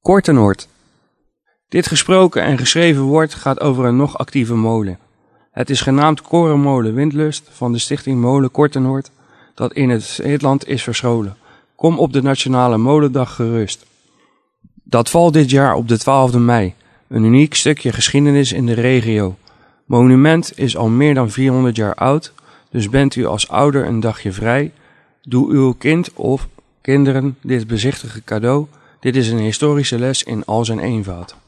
Kortenoord. Dit gesproken en geschreven woord gaat over een nog actieve molen. Het is genaamd Korenmolen Windlust van de stichting Molen Kortenoord, dat in het land is verscholen. Kom op de Nationale Molendag gerust. Dat valt dit jaar op de 12e mei. Een uniek stukje geschiedenis in de regio. Monument is al meer dan 400 jaar oud, dus bent u als ouder een dagje vrij. Doe uw kind of kinderen dit bezichtige cadeau. Dit is een historische les in al zijn eenvoud.